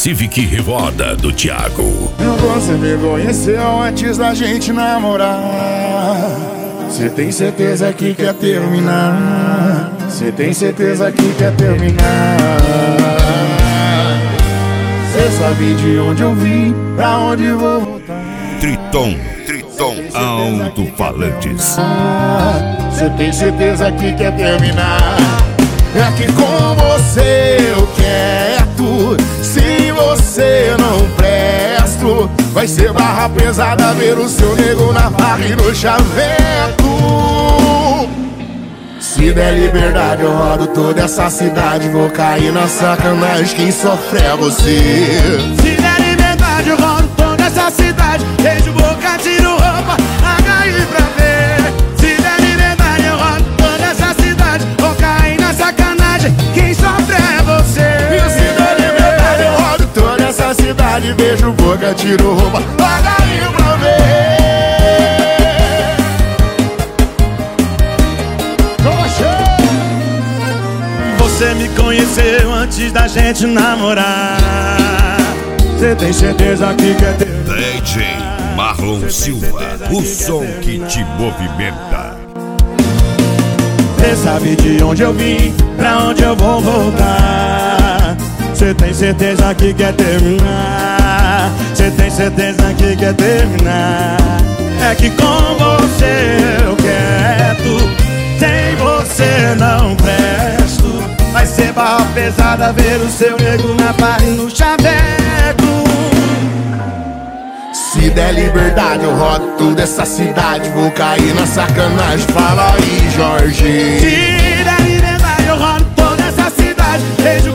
Civic Revoada do Thiago. Você me conheceu antes da gente namorar. Cê tem certeza que quer terminar? Cê tem certeza que quer terminar? Cê sabe de onde eu vim, pra onde vou voltar. Triton Alto-Falantes. Cê tem certeza que quer terminar? É que com você eu quero. Se você não presto, vai ser barra pesada ver o seu nego na barra e no chaveco. Se der liberdade eu rodo toda essa cidade, vou cair na sacanagem, quem sofre é você. Se der liberdade eu rodo toda essa cidade, beijo boca, tiro roupa, HI pra ver. Se der liberdade eu rodo toda essa cidade, vou cair na sacanagem, quem sofre é você. Se der liberdade eu rodo toda essa cidade, beijo boca, tiro roupa, HI pra ver. Você me conheceu antes da gente namorar. Você tem certeza que quer ter? DJ Marlon Silva, o som que te movimenta. Você sabe de onde eu vim, pra onde eu vou voltar. Você tem certeza que quer terminar? Você tem certeza que quer terminar? É que com você eu quero, sem você não presto. Vai ser barra pesada ver o seu nego na barra e no chaveco. Se der liberdade eu rodo toda essa cidade, vou cair na sacanagem, fala aí, Jorge. Se der liberdade eu rodo toda essa cidade, beijo